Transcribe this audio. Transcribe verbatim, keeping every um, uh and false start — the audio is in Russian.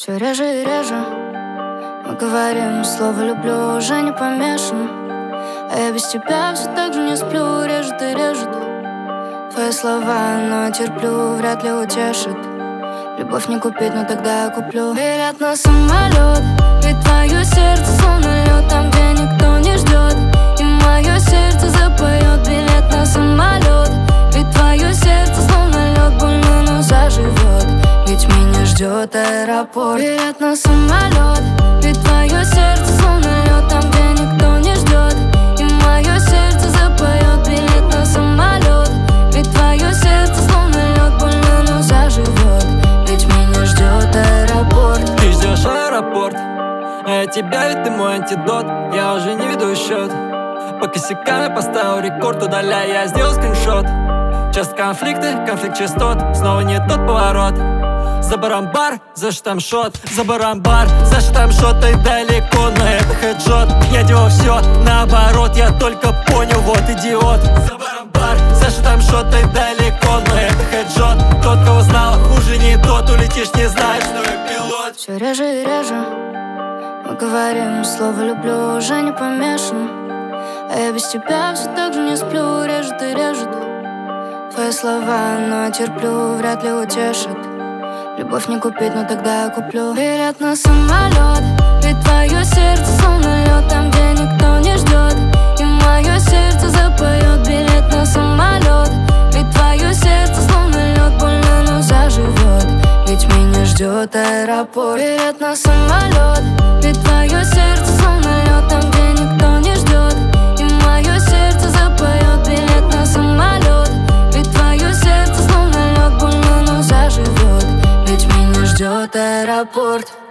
Все реже и реже мы говорим, слово люблю уже не помешан. А я без тебя все так же не сплю, режет и режет твои слова, но терплю, вряд ли утешит. Любовь не купить, но тогда я куплю билет на самолет. Ведь твое сердце словно лед, там, где никто не ждет, и мое сердце запоет. Билет на самолет. Ведь твое сердце словно лед, больно, но заживет, ведь меня ждет аэропорт. Билет на самолет. Ведь твое сердце словно лед, там, где никто не ждет, и мое сердце запоет. Билет на самолет. Ведь твое сердце словно лед, больно, но заживет, ведь меня ждет аэропорт. Ты ждешь аэропорт, а я тебя, ведь ты мой антидот. Я уже не веду счет, по косякам я поставил рекорд, удаляй, я сделал скриншот. Часто конфликты, конфликт частот, снова не тот поворот. За барамбар, за штамшот, за барамбар, за штамшот. Ты далеко, но это хеджот. Я делал все наоборот, я только понял, вот идиот. За барамбар, за штамшот. Ты далеко, но это хеджот. Тот, кого знал, хуже не тот. Улетишь, не знаешь, что я пилот. Все реже и реже мы говорим, слово люблю уже не помешан. А я без тебя все так же не сплю, режет и режет твои слова, но терплю, вряд ли утешит. Любовь не купить, но тогда я куплю билет на самолет. Ведь твое сердце словно лед, там, где никто не ждет, и мое сердце запоет. Билет на самолет. Ведь твое сердце словно лед, больно, но заживет, ведь меня ждет аэропорт. Билет на самолет. Ведь твое сердце словно лед, там, где никто не ждет, и мое сердце запоет. Билет на самолет. Ведь твое сердце словно лед, больно, но заживет, ведь меня ждет аэропорт.